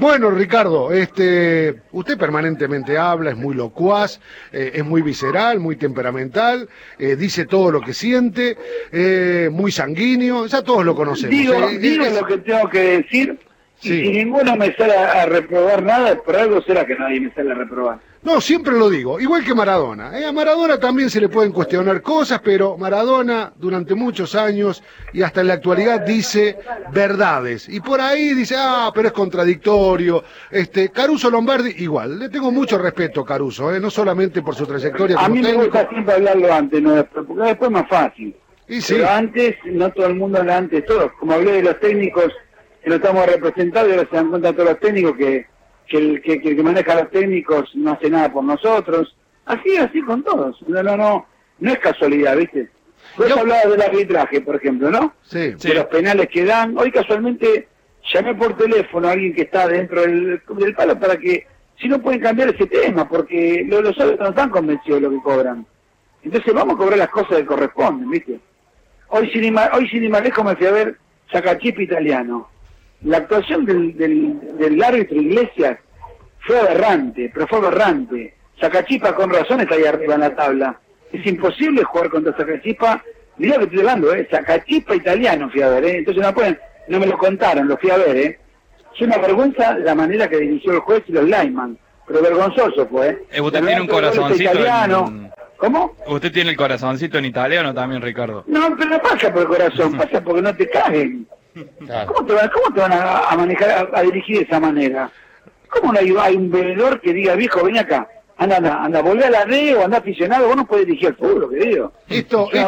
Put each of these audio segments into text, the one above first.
Bueno, Ricardo, usted permanentemente habla, es muy locuaz, es muy visceral, muy temperamental, dice todo lo que siente, muy sanguíneo, ya todos lo conocemos. Digo lo que tengo que decir, sí. Y si ninguno me sale a reprobar nada, por algo será que nadie me sale a reprobar. No, siempre lo digo, igual que Maradona. A Maradona también se le pueden cuestionar cosas, pero Maradona durante muchos años y hasta en la actualidad dice verdades. Y por ahí dice, pero es contradictorio. Caruso Lombardi, igual, le tengo mucho respeto a Caruso, no solamente por su trayectoria como técnico. A mí me gusta siempre hablarlo antes, no después, porque después es más fácil. Y sí. Pero antes, no todo el mundo habla antes, todos. Como hablé de los técnicos, que lo estamos representando, y ahora se dan cuenta todos los técnicos que el que maneja a los técnicos no hace nada por nosotros. Así con todos. No es casualidad, ¿viste? Vos hablabas del arbitraje, por ejemplo, ¿no? Sí. De los penales que dan. Hoy casualmente llamé por teléfono a alguien que está dentro del palo para que, si no pueden cambiar ese tema, porque los árbitros no están convencidos de lo que cobran. Entonces vamos a cobrar las cosas que corresponden, ¿viste? Hoy sin ir más lejos me fui a ver Sacachispa Italiano. La actuación del árbitro Iglesias fue aberrante, pero fue aberrante. Sacachispa con razón está ahí arriba en la tabla. Es imposible jugar contra Sacachispa. Mirá que estoy hablando, Sacachispa Italiano fui a ver, Entonces no me lo contaron, lo fui a ver, Es una vergüenza la manera que dirigió el juez y los lineman, pero vergonzoso fue, Usted tiene un corazoncito italiano. ¿Cómo? Usted tiene el corazoncito en italiano también, Ricardo. No, pero no pasa por el corazón, pasa porque no te caguen. Claro. ¿Cómo te van a manejar, a dirigir de esa manera? ¿Cómo no hay un bebedor que diga, viejo, ven acá, anda, volvé a la D o anda aficionado, vos no podés dirigir el fútbol, querido? Y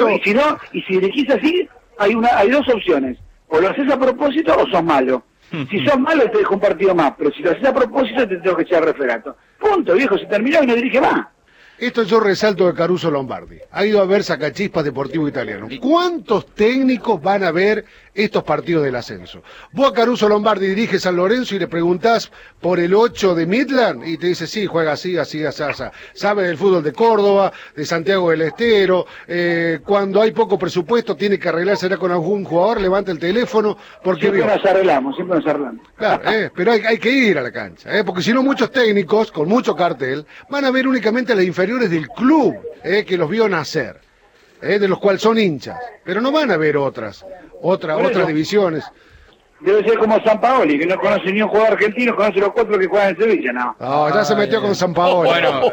si dirigís así, hay dos opciones, o lo haces a propósito o sos malo. Si sos malo te dejo un partido más, pero si lo haces a propósito te tengo que echar referato. Punto, viejo, se terminó y no dirige más. Esto yo resalto de Caruso Lombardi. Ha ido a ver Sacachispas Deportivo Italiano. ¿Cuántos técnicos van a ver estos partidos del ascenso? Vos a Caruso Lombardi diriges San Lorenzo y le preguntás por el 8 de Midland y te dice, sí, juega así. Sabe del fútbol de Córdoba, de Santiago del Estero. Cuando hay poco presupuesto tiene que arreglarse con algún jugador, levanta el teléfono. Porque siempre nos arreglamos. Claro, pero hay que ir a la cancha, porque si no muchos técnicos con mucho cartel van a ver únicamente a las inferiores del club, que los vio nacer, de los cuales son hinchas, pero no van a ver otras divisiones. Debe ser como Sampaoli, que no conoce ni un jugador argentino, conoce los 4 que juegan en Sevilla, ¿no? No, ya se metió con Sampaoli. Bueno,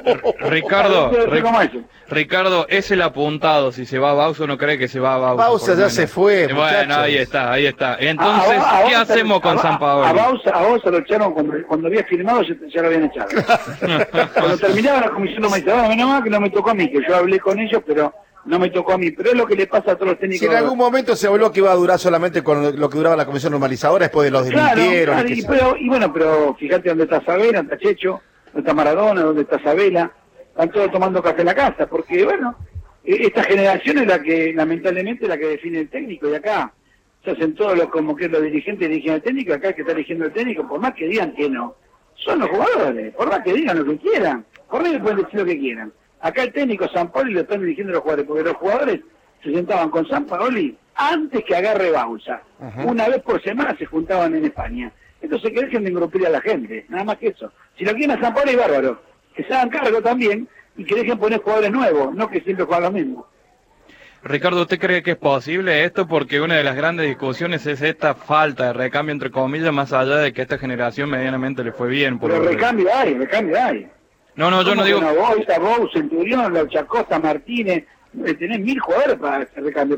Ricardo, es el apuntado. Si se va a Bausa, no cree que se va a Bausa. Bausa ya se fue, Bueno, ahí está. Entonces, ¿qué hacemos con Sampaoli? A Bausa lo echaron cuando había firmado, ya lo habían echado. Cuando terminaba la comisión no me dice, menos mal que no me tocó a mí, que yo hablé con ellos, pero no me tocó a mí, pero es lo que le pasa a todos los técnicos. Si en algún momento se habló que iba a durar solamente con lo que duraba la comisión normalizadora, después de los desmintieron. Claro, pero fíjate dónde está Sabela, dónde está Checho, dónde está Maradona, dónde está Sabela, están todos tomando café en la casa, porque esta generación es la que, lamentablemente, la que define el técnico, y acá se hacen todos como que los dirigentes dirigen al técnico, acá el que está eligiendo el técnico, por más que digan que no, son los jugadores, por más que digan lo que quieran, por ahí pueden decir lo que quieran. Acá el técnico Sampaoli lo están dirigiendo los jugadores, porque los jugadores se sentaban con Sampaoli antes que agarre Bausa. Una vez por semana se juntaban en España. Entonces que dejen de engrupir a la gente, nada más que eso. Si lo quieren a Sampaoli, bárbaro. Que se hagan cargo también y que dejen poner jugadores nuevos, no que siempre juegan lo mismo. Ricardo, ¿usted cree que es posible esto? Porque una de las grandes discusiones es esta falta de recambio, entre comillas, más allá de que esta generación medianamente le fue bien. Pero recambio hay. No, yo no digo... Vos, Centurión, Laucha Costa, Martínez, tenés 1000 jugadores para hacer recambio.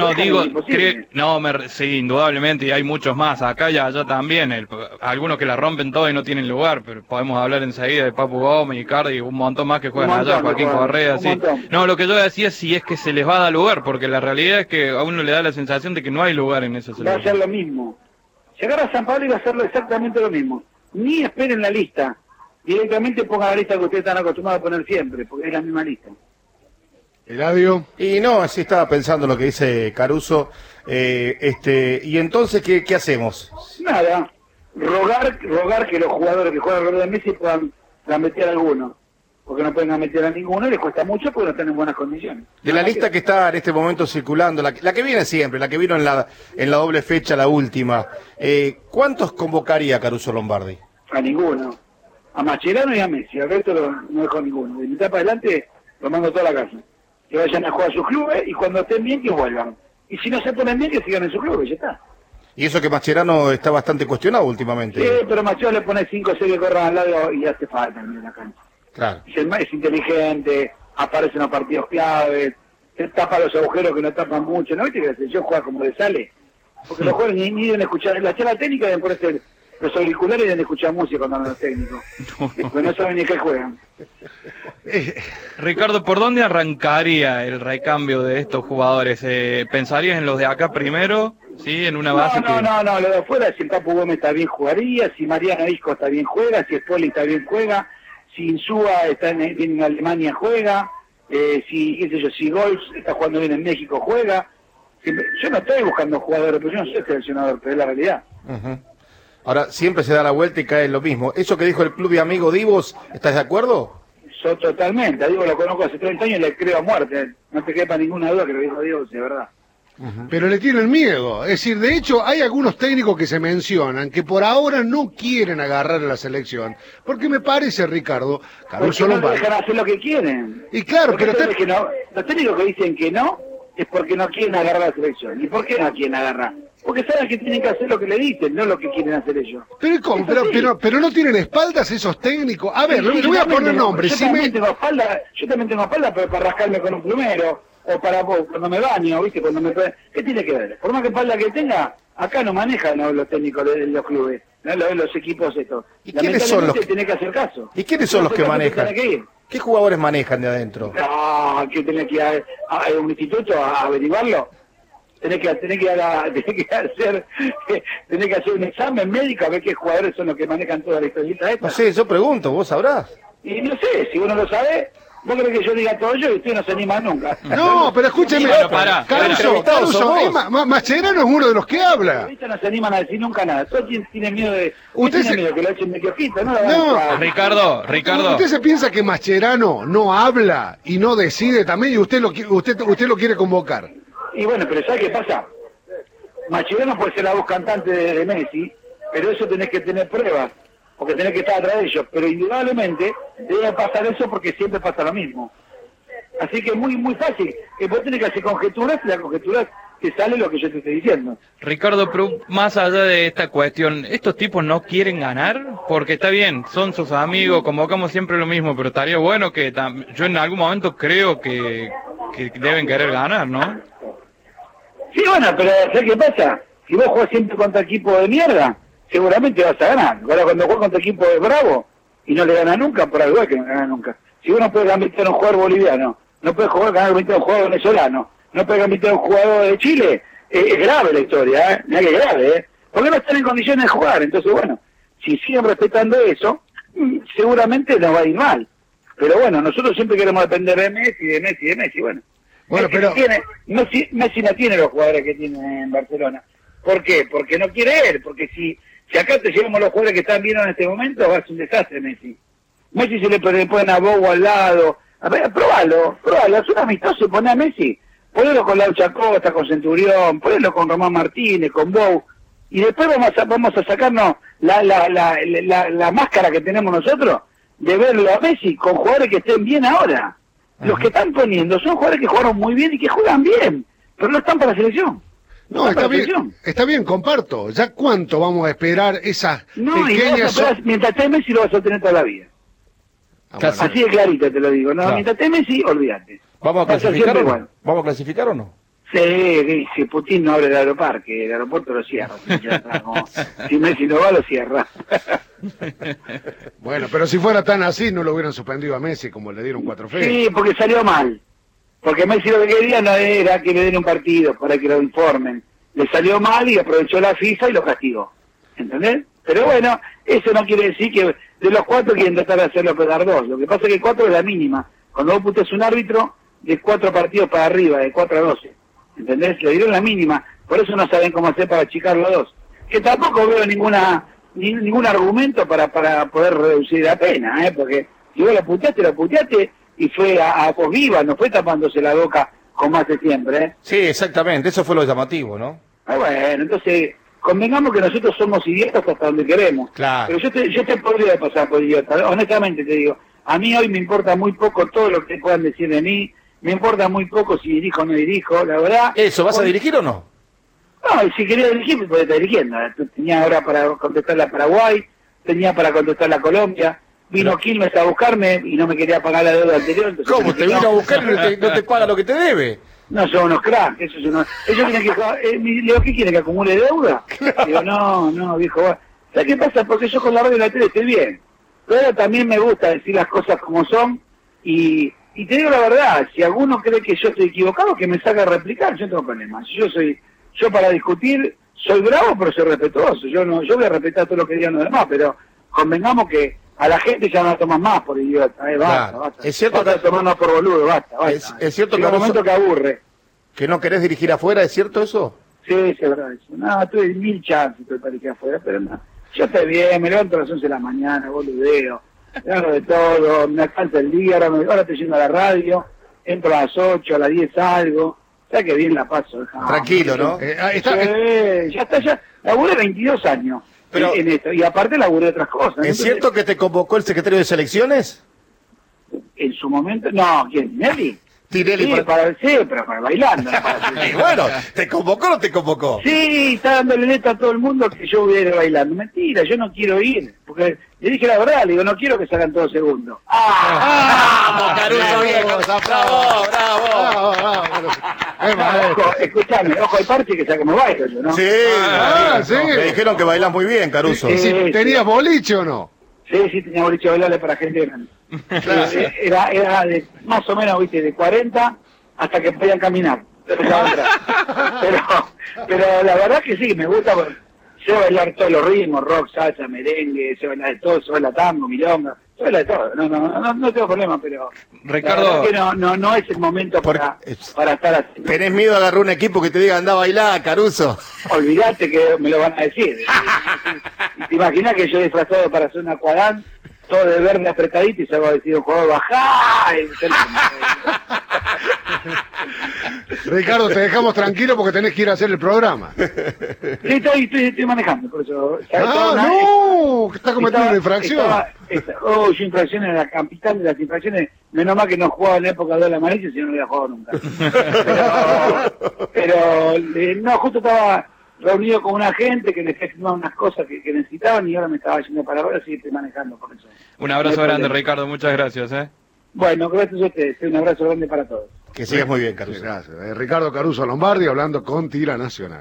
Sí, indudablemente, y hay muchos más, acá y allá también, algunos que la rompen todo y no tienen lugar, pero podemos hablar enseguida de Papu Gómez, Icardi y un montón más que juegan allá, Joaquín Correa, así. No, lo que yo decía es si es que se les va a dar lugar, porque la realidad es que a uno le da la sensación de que no hay lugar en esa selección. Va a ser lo mismo. Llegar a San Pablo y va a hacerlo exactamente lo mismo. Ni esperen la lista. Directamente pongan la lista que ustedes están acostumbrados a poner siempre, porque es la misma lista. Eladio. Y no, así estaba pensando lo que dice Caruso. Y entonces, ¿qué hacemos? Nada, rogar que los jugadores que juegan alrededor de Messi puedan meter a alguno. Porque no pueden meter a ninguno, les cuesta mucho porque no están en buenas condiciones. De la lista que está en este momento circulando, la que viene siempre, la que vino en la doble fecha, la última, ¿cuántos convocaría Caruso Lombardi? A ninguno. A Mascherano y a Messi, al resto no dejo ninguno. De mitad para adelante lo mando toda la casa. Que vayan a jugar a sus clubes y cuando estén bien que vuelvan. Y si no se ponen bien que sigan en sus clubes, ya está. Y eso que Mascherano está bastante cuestionado últimamente. Sí, pero Mascherano le pone 5 o 6 que corran al lado y hace falta en la cancha. Claro. Es inteligente, aparece en los partidos claves, tapa los agujeros que no tapan mucho. ¿No viste que la selección juega como le sale? Porque los jugadores ni deben escuchar. La charla técnica deben ponerse los auriculares y deben escuchar música cuando hablan los técnicos. Porque no saben ni qué juegan. Ricardo, ¿por dónde arrancaría el recambio de estos jugadores? ¿Pensarías en los de acá primero? ¿Sí? En una base No, lo de afuera, si el Papu Gómez está bien jugaría, si Mariano Isco está bien juega, si Spoli está bien juega, si Insúa está bien en Alemania juega, si Golf está jugando bien en México juega. Yo no estoy buscando jugadores, pero yo no soy seleccionador, pero es la realidad. Uh-huh. Ahora, siempre se da la vuelta y cae en lo mismo. Eso que dijo el club de amigo Divos, ¿estás de acuerdo? Yo totalmente, a Diego lo conozco hace 30 años y le creo a muerte. No te quepa ninguna duda que lo dijo Diego, de verdad. Uh-huh. Pero le tienen miedo. Es decir, de hecho, hay algunos técnicos que se mencionan que por ahora no quieren agarrar a la selección. Porque me parece, Ricardo, Caruso no dejan hacer lo que quieren. Y claro, porque pero los técnicos que dicen que no es porque no quieren agarrar a la selección. ¿Y por qué no quieren agarrar? Porque saben que tienen que hacer lo que le dicen, no lo que quieren hacer ellos. Pero ¿cómo? Pero no tienen espaldas esos técnicos. A ver, le voy a poner nombres. Yo también tengo espalda, pero para rascarme con un plumero, o para cuando me baño, ¿viste? ¿Qué tiene que ver? Por más que espalda que tenga, acá no manejan los técnicos de los clubes, ¿no? Los equipos estos. ¿Y quiénes son los que tiene que hacer caso? ¿Y quiénes son los que manejan? ¿Qué jugadores manejan de adentro? No, que tenés que ir a un instituto a averiguarlo. Tenés que hacer un examen médico a ver qué jugadores son los que manejan toda la historieta esta. No sé, yo pregunto, vos sabrás. Y no sé, si uno lo sabe, vos crees que yo diga todo yo y usted no se anima nunca. No, pero escúcheme, bueno, pará. Caruso, Mascherano es uno de los que habla. Los no se animan a decir nunca nada. Todos tienen miedo de... Tiene miedo que lo echen de quiojito, ¿no? Ricardo. ¿Usted se piensa que Mascherano no habla y no decide también y usted lo quiere convocar? Y bueno, pero ¿sabes qué pasa? Mascherano puede ser la voz cantante de Messi, pero eso tenés que tener pruebas, porque tenés que estar atrás de ellos. Pero indudablemente debe pasar eso porque siempre pasa lo mismo. Así que es muy, muy fácil. Que vos tenés que hacer conjeturas y la conjetura te sale lo que yo te estoy diciendo. Ricardo, pero más allá de esta cuestión, ¿estos tipos no quieren ganar? Porque está bien, son sus amigos, convocamos siempre lo mismo, pero estaría bueno que yo en algún momento creo que deben querer ganar, ¿no? Sí, bueno, pero ¿sabes qué pasa? Si vos jugás siempre contra equipo de mierda, seguramente vas a ganar. Ahora cuando jugás contra equipo de bravo y no le ganas nunca, por algo es que no ganas nunca. Si vos no puedes ganar a un jugador boliviano, no puedes ganar a un jugador venezolano, no puedes ganar a un jugador de Chile, es grave la historia, ¿eh? Mirá que grave, ¿eh? Porque no están en condiciones de jugar. Entonces, bueno, si siguen respetando eso, seguramente nos va a ir mal. Pero bueno, nosotros siempre queremos depender de Messi, bueno. Bueno, pero Messi no tiene los jugadores que tiene en Barcelona. ¿Por qué? Porque no quiere él, porque si acá te llevamos los jugadores que están bien en este momento, va a ser un desastre Messi. Messi se le ponen a Bobo al lado. A ver, probalo, es un amistoso y poné a Messi. Ponelo con Laucha Costa, con Centurión, ponelo con Román Martínez, con Bow, y después vamos a sacarnos la máscara que tenemos nosotros de verlo a Messi con jugadores que estén bien ahora. Los que están poniendo son jugadores que jugaron muy bien y que juegan bien, pero no están para la selección. No, está bien, comparto. ¿Ya cuánto vamos a esperar esas pequeñas... Mientras esté Messi lo vas a tener toda la vida. Así de clarito te lo digo. No, claro. Mientras esté Messi, olvídate. ¿Vamos a clasificar o no? ¿Vamos a clasificar o no? Sí, si Putin no abre el aeropuerto lo cierra. Si Messi no va, lo cierra. Bueno, pero si fuera tan así, no lo hubieran suspendido a Messi como le dieron 4 fechas. Sí, porque salió mal. Porque Messi lo que quería no era que le den un partido para que lo informen. Le salió mal y aprovechó la FIFA y lo castigó. ¿Entendés? Pero bueno, eso no quiere decir que de los 4 quieren tratar de hacerlo pegar 2. Lo que pasa es que 4 es la mínima. Cuando vos putés un árbitro, de 4 partidos para arriba, de 4 a 12. ¿Entendés? Le dieron la mínima. Por eso no saben cómo hacer para achicarlo a 2. Que tampoco veo ningún argumento para poder reducir la pena, porque si vos la puteaste y fue a voz viva, no fue tapándose la boca como hace siempre, Sí, exactamente, eso fue lo llamativo, ¿no? Bueno, entonces, convengamos que nosotros somos idiotas hasta donde queremos. Claro. Pero yo te podría pasar por idiota, honestamente te digo. A mí hoy me importa muy poco todo lo que puedan decir de mí, me importa muy poco si dirijo o no dirijo, la verdad. ¿Eso vas a dirigir o no? No, y si quería dirigir, me podía estar dirigiendo. Tenía ahora para contestar a Paraguay, tenía para contestar a Colombia. Vino Quilmes a buscarme y no me quería pagar la deuda anterior. ¿Cómo? ¿Te vino a buscar y no te paga lo que te debe? No, son unos cracks. Ellos tienen que... le digo, ¿qué quieren? ¿Que acumule deuda? Digo, no, viejo. ¿Sabes qué pasa? Porque yo con la radio y la tele estoy bien. Pero también me gusta decir las cosas como son. Y te digo la verdad, si alguno cree que yo estoy equivocado, que me saque a replicar, yo no tengo problemas. Yo para discutir soy bravo, pero soy respetuoso. Yo voy a respetar todo lo que digan los demás, pero convengamos que a la gente ya no la toman más por idiota, basta. Es cierto basta de tomarnos por boludo, basta. Es cierto que en un momento que aburre. ¿Que no querés dirigir afuera? ¿Es cierto eso? Sí, es verdad eso. No, tuve 1000 chances para dirigir afuera, pero no. Yo estoy bien, me levanto a las 11 de la mañana, boludeo, hago de todo, me alcanza el día, ahora estoy yendo a la radio, entro a las 8, a las 10 salgo, o sea que bien la paso. Tranquilo, ¿no? Ya está, laburé 22 años. Pero, en esto, y aparte laburé otras cosas. ¿Es entonces, cierto que te convocó el secretario de selecciones? En su momento, no, ¿quién? ¿Nelly? Tinelli sí, pero para bailando. Y bueno, ¿te convocó o no te convocó? Sí, está dándole neta a todo el mundo que yo voy a ir bailando. Mentira, yo no quiero ir. Porque le dije la verdad, le digo, no quiero que salgan todos segundos. ¡Vamos, Caruso, viejo! ¡Bravo! Escuchame, ojo al parche que sea como bailo yo, ¿no? Sí, sí. Me dijeron que bailas muy bien, Caruso. ¿Y si tenías boliche o no? Sí, tenía boliche bailable para gente grande. Era de más o menos, viste, de 40 hasta que podían caminar. Pero la verdad que sí, me gusta, sé bailar todos los ritmos, rock, salsa, merengue, sé bailar de todo, sé bailar tango, milonga, sé bailar de todo, no tengo problema, pero Ricardo, que no es el momento para estar así. ¿Tenés miedo de agarrar un equipo que te diga anda a bailar, Caruso? Olvídate que me lo van a decir. ¿Te imaginas que yo disfrazado para hacer una cuadrán, todo de verde apretadito y salgo a decir un jugador bajá? Ricardo, te dejamos tranquilo porque tenés que ir a hacer el programa. Sí, estoy manejando, por eso. No, que estás cometiendo una infracción. Yo infracciones en la capital de las infracciones, menos mal que no jugaba en la época de la Mauricio, si no había jugado nunca. Pero no, justo estaba reunido con una gente que les firmaba unas cosas que necesitaban y ahora me estaba yendo para ahora, así estoy manejando por eso. Un abrazo grande, Ricardo, muchas gracias. Bueno, gracias a ustedes, un abrazo grande para todos. Que sigas muy bien, Caruso. Gracias. Ricardo Caruso Lombardi hablando con Tira Nacional.